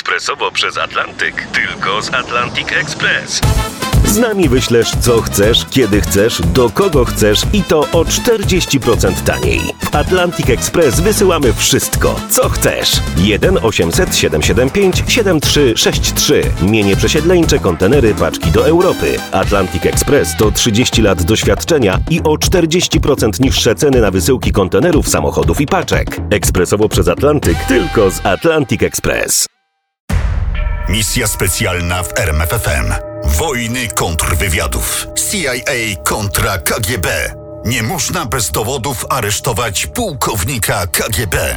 ekspresowo przez Atlantyk. Tylko z Atlantic Express. Z nami wyślesz co chcesz, kiedy chcesz, do kogo chcesz i to o 40% taniej. W Atlantic Express wysyłamy wszystko, co chcesz. 1 800 775 7363. Mienie przesiedleńcze, kontenery, paczki do Europy. Atlantic Express to 30 lat doświadczenia i o 40% niższe ceny na wysyłki kontenerów, samochodów i paczek. Ekspresowo przez Atlantyk, tylko z Atlantic Express. Misja specjalna w RMFFM. Wojny kontrwywiadów. CIA kontra KGB. Nie można bez dowodów aresztować pułkownika KGB.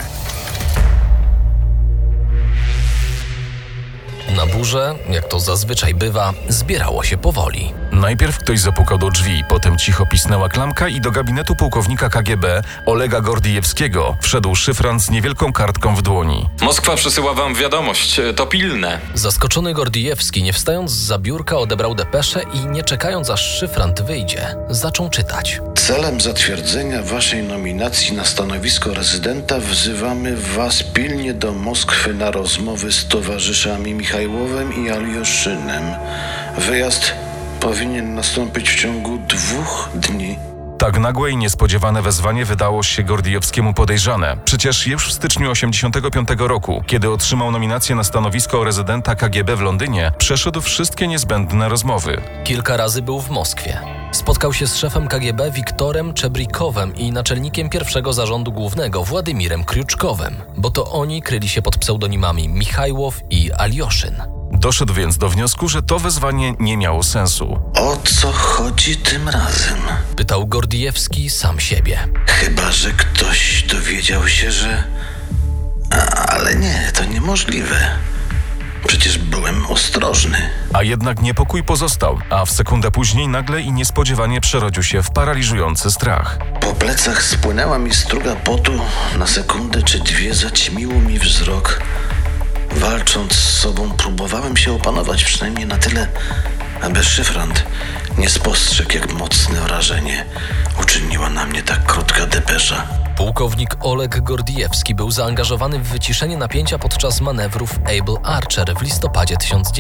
Na burzę, jak to zazwyczaj bywa, zbierało się powoli. Najpierw ktoś zapukał do drzwi, potem cicho pisnęła klamka i do gabinetu pułkownika KGB Olega Gordijewskiego wszedł szyfrant z niewielką kartką w dłoni. Moskwa przesyła wam wiadomość, to pilne. Zaskoczony Gordijewski, nie wstając zza biurka, odebrał depeszę i nie czekając aż szyfrant wyjdzie, zaczął czytać. Celem zatwierdzenia waszej nominacji na stanowisko rezydenta wzywamy was pilnie do Moskwy na rozmowy z towarzyszami Michajłowem i Alioszynem. Wyjazd powinien nastąpić w ciągu 2 dni. Tak nagłe i niespodziewane wezwanie wydało się Gordijewskiemu podejrzane. Przecież już w styczniu 1985 roku, kiedy otrzymał nominację na stanowisko rezydenta KGB w Londynie, przeszedł wszystkie niezbędne rozmowy. Kilka razy był w Moskwie. Spotkał się z szefem KGB Wiktorem Czebrikowem i naczelnikiem pierwszego zarządu głównego Władimirem Kriuczkowem, bo to oni kryli się pod pseudonimami Michajłow i Alioszyn. Doszedł więc do wniosku, że to wezwanie nie miało sensu. O co chodzi tym razem? Pytał Gordijewski sam siebie. Chyba że ktoś dowiedział się, że... Ale nie, to niemożliwe. Przecież byłem ostrożny. A jednak niepokój pozostał, a w sekundę później nagle i niespodziewanie przerodził się w paraliżujący strach. Po plecach spłynęła mi struga potu, na sekundę czy 2 zaćmiło mi wzrok. Walcząc z sobą próbowałem się opanować przynajmniej na tyle, aby szyfrant nie spostrzegł, jak mocne wrażenie uczyniła na mnie tak krótka depesza. Pułkownik Oleg Gordijewski był zaangażowany w wyciszenie napięcia podczas manewrów Able Archer w listopadzie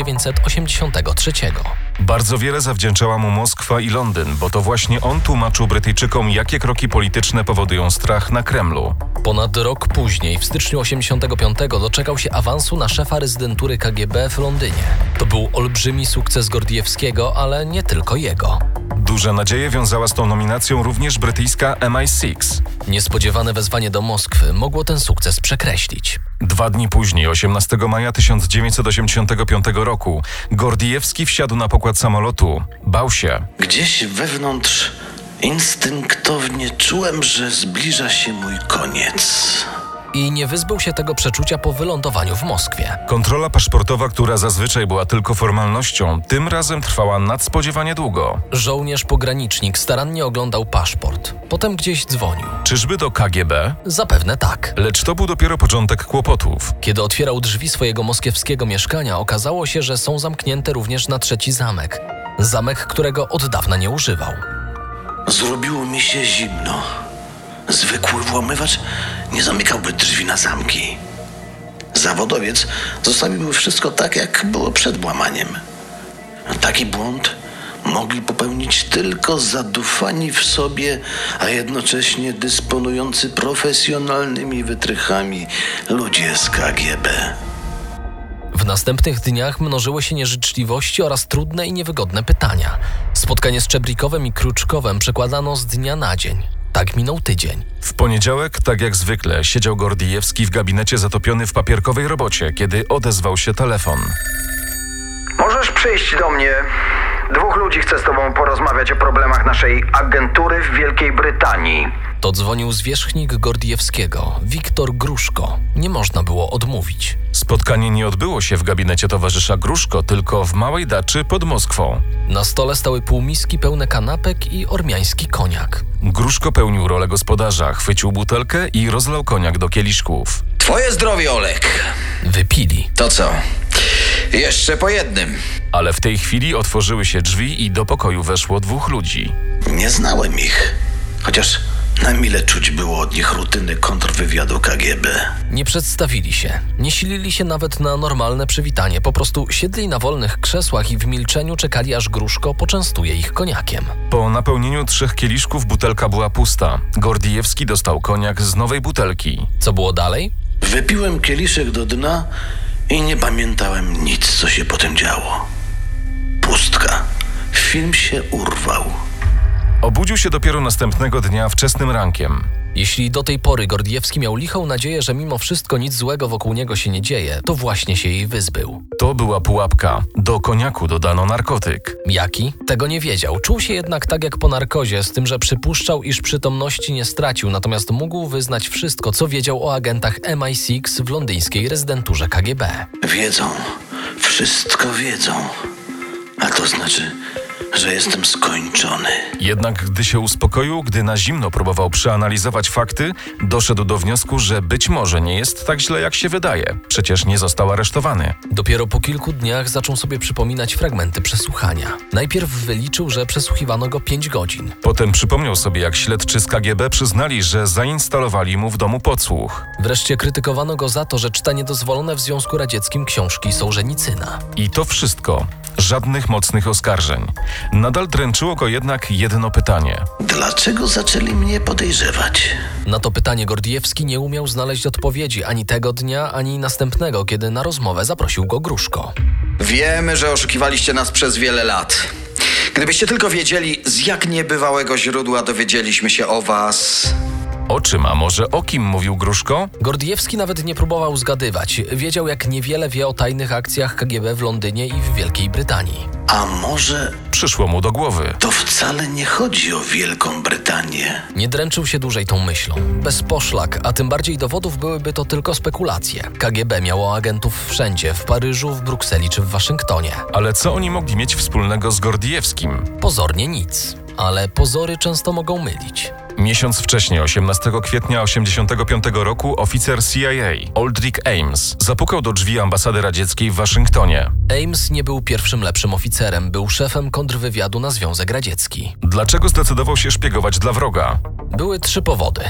1983. Bardzo wiele zawdzięczała mu Moskwa i Londyn, bo to właśnie on tłumaczył Brytyjczykom, jakie kroki polityczne powodują strach na Kremlu. Ponad rok później, w styczniu 1985, doczekał się awansu na szefa rezydentury KGB w Londynie. To był olbrzymi sukces Gordijewskiego, ale nie tylko jego. Duże nadzieje wiązała z tą nominacją również brytyjska MI6. Niespodziewane wezwanie do Moskwy mogło ten sukces przekreślić. 2 dni później, 18 maja 1985 roku, Gordijewski wsiadł na pokład samolotu. Bał się. Gdzieś wewnątrz instynktownie czułem, że zbliża się mój koniec. I nie wyzbył się tego przeczucia po wylądowaniu w Moskwie. Kontrola paszportowa, która zazwyczaj była tylko formalnością, tym razem trwała nadspodziewanie długo. Żołnierz-pogranicznik starannie oglądał paszport. Potem gdzieś dzwonił. Czyżby do KGB? Zapewne tak. Lecz to był dopiero początek kłopotów. Kiedy otwierał drzwi swojego moskiewskiego mieszkania, okazało się, że są zamknięte również na 3. zamek. Zamek, którego od dawna nie używał. Zrobiło mi się zimno. Zwykły włamywacz nie zamykałby drzwi na zamki. Zawodowiec zostawiłby wszystko tak, jak było przed włamaniem. Taki błąd mogli popełnić tylko zadufani w sobie, a jednocześnie dysponujący profesjonalnymi wytrychami ludzie z KGB. W następnych dniach mnożyły się nieżyczliwości oraz trudne i niewygodne pytania. Spotkanie z Czebrikowem i Kriuczkowem przekładano z dnia na dzień. Tak minął tydzień. W poniedziałek, tak jak zwykle, siedział Gordijewski w gabinecie zatopiony w papierkowej robocie, kiedy odezwał się telefon. Możesz przyjść do mnie. 2 ludzi chce z tobą porozmawiać o problemach naszej agentury w Wielkiej Brytanii. To dzwonił zwierzchnik Gordijewskiego, Wiktor Gruszko. Nie można było odmówić. Spotkanie nie odbyło się w gabinecie towarzysza Gruszko, tylko w małej daczy pod Moskwą. Na stole stały półmiski pełne kanapek i ormiański koniak. Gruszko pełnił rolę gospodarza, chwycił butelkę i rozlał koniak do kieliszków. Twoje zdrowie, Olek. Wypili. To co? Jeszcze po jednym. Ale w tej chwili otworzyły się drzwi i do pokoju weszło 2 ludzi. Nie znałem ich, chociaż Na mile czuć było od nich rutyny kontrwywiadu KGB. Nie przedstawili się, nie silili się nawet na normalne przywitanie, po prostu siedli na wolnych krzesłach i w milczeniu czekali, aż Gruszko poczęstuje ich koniakiem. Po napełnieniu 3 kieliszków butelka była pusta. Gordijewski dostał koniak z nowej butelki. Co było dalej? Wypiłem kieliszek do dna i nie pamiętałem nic, co się potem działo. Pustka. Film się urwał. Obudził się dopiero następnego dnia wczesnym rankiem. Jeśli do tej pory Gordijewski miał lichą nadzieję, że mimo wszystko nic złego wokół niego się nie dzieje, to właśnie się jej wyzbył. To była pułapka. Do koniaku dodano narkotyk. Jaki? Tego nie wiedział. Czuł się jednak tak jak po narkozie, z tym, że przypuszczał, iż przytomności nie stracił, natomiast mógł wyznać wszystko, co wiedział o agentach MI6 w londyńskiej rezydenturze KGB. Wiedzą. Wszystko wiedzą. A to znaczy, że jestem skończony. Jednak gdy się uspokoił, gdy na zimno próbował przeanalizować fakty, doszedł do wniosku, że być może nie jest tak źle, jak się wydaje. Przecież nie został aresztowany. Dopiero po kilku dniach zaczął sobie przypominać fragmenty przesłuchania. Najpierw wyliczył, że przesłuchiwano go 5 godzin. Potem przypomniał sobie, jak śledczy z KGB przyznali, że zainstalowali mu w domu podsłuch. Wreszcie krytykowano go za to, że czyta niedozwolone w Związku Radzieckim książki Sołżenicyna. I to wszystko. Żadnych mocnych oskarżeń. Nadal dręczyło go jednak jedno pytanie. Dlaczego zaczęli mnie podejrzewać? Na to pytanie Gordijewski nie umiał znaleźć odpowiedzi ani tego dnia, ani następnego, kiedy na rozmowę zaprosił go Gruszko. Wiemy, że oszukiwaliście nas przez wiele lat. Gdybyście tylko wiedzieli, z jak niebywałego źródła dowiedzieliśmy się o was. O czym, a może o kim mówił Gruszko? Gordijewski nawet nie próbował zgadywać. Wiedział, jak niewiele wie o tajnych akcjach KGB w Londynie i w Wielkiej Brytanii. A może Przyszło mu do głowy. to wcale nie chodzi o Wielką Brytanię? Nie dręczył się dłużej tą myślą. Bez poszlak, a tym bardziej dowodów byłyby to tylko spekulacje. KGB miało agentów wszędzie, w Paryżu, w Brukseli czy w Waszyngtonie. Ale co oni mogli mieć wspólnego z Gordijewskim? Pozornie nic, ale pozory często mogą mylić. Miesiąc wcześniej, 18 kwietnia 1985 roku, oficer CIA, Aldrich Ames, zapukał do drzwi ambasady radzieckiej w Waszyngtonie. Ames nie był pierwszym lepszym oficerem, był szefem kontrwywiadu na Związek Radziecki. Dlaczego zdecydował się szpiegować dla wroga? Były 3 powody.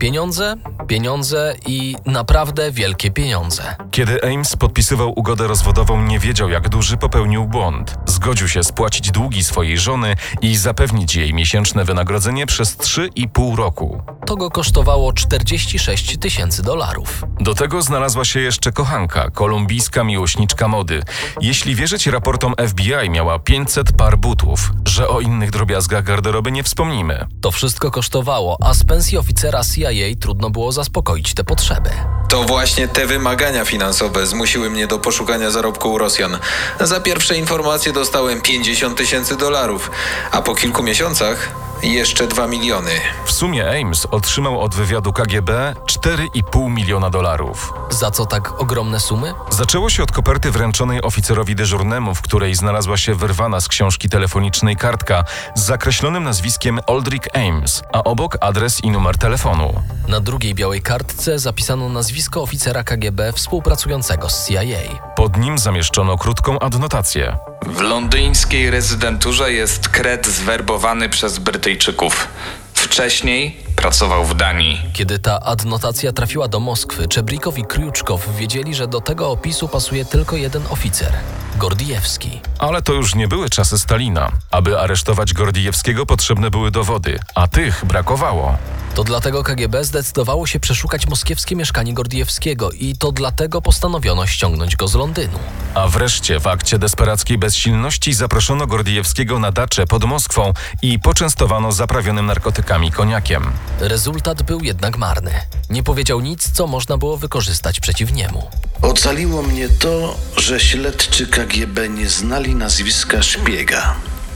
Pieniądze i naprawdę wielkie pieniądze. Kiedy Ames podpisywał ugodę rozwodową, nie wiedział, jak duży popełnił błąd. Zgodził się spłacić długi swojej żony i zapewnić jej miesięczne wynagrodzenie przez 3,5 roku. To go kosztowało $46 000. Do tego znalazła się jeszcze kochanka, kolumbijska miłośniczka mody. Jeśli wierzyć raportom FBI, miała 500 par butów, że o innych drobiazgach garderoby nie wspomnimy. To wszystko kosztowało, a z pensji oficera CIA trudno było zaspokoić te potrzeby. To właśnie te wymagania finansowe zmusiły mnie do poszukania zarobku u Rosjan. Za pierwsze informacje dostałem $50 000, a po kilku miesiącach jeszcze 2 miliony. W sumie Ames otrzymał od wywiadu KGB $4,5 miliona. Za co tak ogromne sumy? Zaczęło się od koperty wręczonej oficerowi dyżurnemu, w której znalazła się wyrwana z książki telefonicznej kartka z zakreślonym nazwiskiem Aldrich Ames, a obok adres i numer telefonu. Na drugiej białej kartce zapisano nazwisko oficera KGB współpracującego z CIA. Pod nim zamieszczono krótką adnotację. W londyńskiej rezydenturze jest kret zwerbowany przez Brytyjczyków. Wcześniej pracował w Danii. Kiedy ta adnotacja trafiła do Moskwy, Czebrikow i Kriuczkow wiedzieli, że do tego opisu pasuje tylko jeden oficer – Gordijewski. Ale to już nie były czasy Stalina. Aby aresztować Gordijewskiego, potrzebne były dowody, a tych brakowało. To dlatego KGB zdecydowało się przeszukać moskiewskie mieszkanie Gordijewskiego i to dlatego postanowiono ściągnąć go z Londynu. A wreszcie w akcie desperackiej bezsilności zaproszono Gordijewskiego na daczę pod Moskwą i poczęstowano zaprawionym narkotykami koniakiem. Rezultat był jednak marny. Nie powiedział nic, co można było wykorzystać przeciw niemu. Ocaliło mnie to, że śledczy KGB nie znali nazwiska szpiega.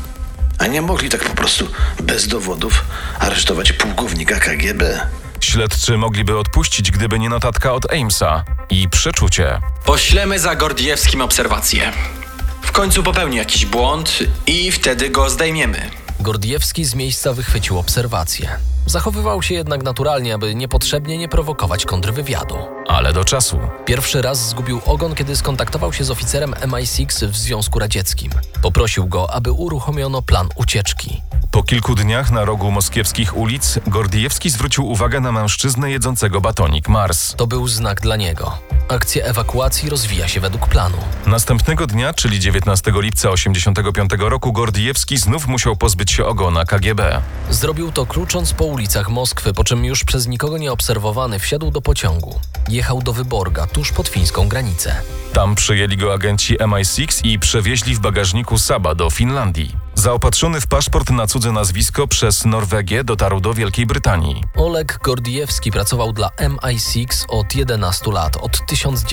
A nie mogli tak po prostu bez dowodów aresztować pułkownika KGB. Śledczy mogliby odpuścić, gdyby nie notatka od Amesa i przeczucie. Poślemy za Gordijewskim obserwację. W końcu popełni jakiś błąd i wtedy go zdejmiemy. Gordijewski z miejsca wychwycił obserwację. Zachowywał się jednak naturalnie, aby niepotrzebnie nie prowokować kontrwywiadu. Ale do czasu. Pierwszy raz zgubił ogon, kiedy skontaktował się z oficerem MI6 w Związku Radzieckim. Poprosił go, aby uruchomiono plan ucieczki. Po kilku dniach na rogu moskiewskich ulic Gordiewski zwrócił uwagę na mężczyznę jedzącego batonik Mars. To był znak dla niego. Akcja ewakuacji rozwija się według planu. Następnego dnia, czyli 19 lipca 1985 roku, Gordiewski znów musiał pozbyć się ogona KGB. Zrobił to klucząc po ulicach Moskwy, po czym już przez nikogo nieobserwowany wsiadł do pociągu. Jechał do Wyborga, tuż pod fińską granicę. Tam przyjęli go agenci MI6 i przewieźli w bagażniku Saba do Finlandii. Zaopatrzony w paszport na cudze nazwisko przez Norwegię dotarł do Wielkiej Brytanii. Oleg Gordiewski pracował dla MI6 od 11 lat, od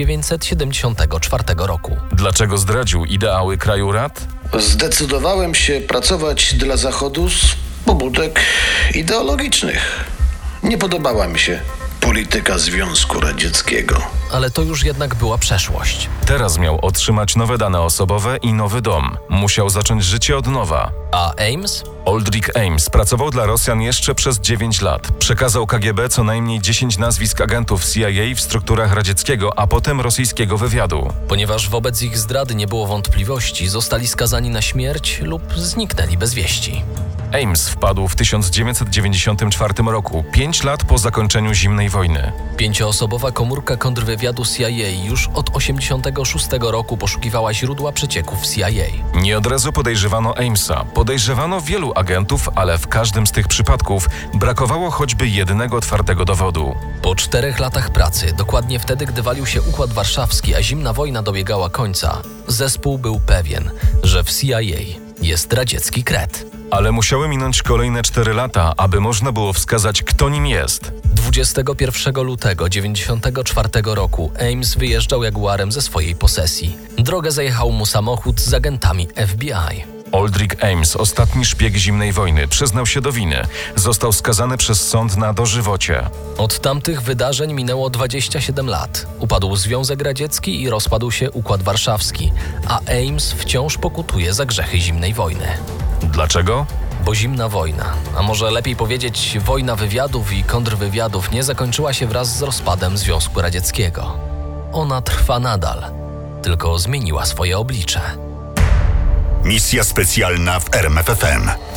1974 roku. Dlaczego zdradził ideały kraju rad? Zdecydowałem się pracować dla Zachodu z pobudek ideologicznych. Nie podobała mi się polityka Związku Radzieckiego. Ale to już jednak była przeszłość. Teraz miał otrzymać nowe dane osobowe i nowy dom. Musiał zacząć życie od nowa. A Ames? Aldrich Ames pracował dla Rosjan jeszcze przez 9 lat. Przekazał KGB co najmniej 10 nazwisk agentów CIA w strukturach radzieckiego, a potem rosyjskiego wywiadu. Ponieważ wobec ich zdrady nie było wątpliwości, zostali skazani na śmierć lub zniknęli bez wieści. Ames wpadł w 1994 roku, 5 lat po zakończeniu zimnej wojny. 5-osobowa komórka kontrwywiadu CIA już od 1986 roku poszukiwała źródła przecieków CIA. Nie od razu podejrzewano Amesa. Podejrzewano wielu agentów, ale w każdym z tych przypadków brakowało choćby jednego twardego dowodu. Po 4 latach pracy, dokładnie wtedy, gdy walił się Układ Warszawski, a zimna wojna dobiegała końca, zespół był pewien, że w CIA jest radziecki kret. Ale musiały minąć kolejne 4 lata, aby można było wskazać, kto nim jest. 21 lutego 1994 roku Ames wyjeżdżał Jaguarem ze swojej posesji. Drogę zajechał mu samochód z agentami FBI. Aldrich Ames, ostatni szpieg zimnej wojny, przyznał się do winy. Został skazany przez sąd na dożywocie. Od tamtych wydarzeń minęło 27 lat. Upadł Związek Radziecki i rozpadł się Układ Warszawski, a Ames wciąż pokutuje za grzechy zimnej wojny. Dlaczego? Bo zimna wojna, a może lepiej powiedzieć wojna wywiadów i kontrwywiadów, nie zakończyła się wraz z rozpadem Związku Radzieckiego. Ona trwa nadal, tylko zmieniła swoje oblicze. Misja specjalna w RMFFM.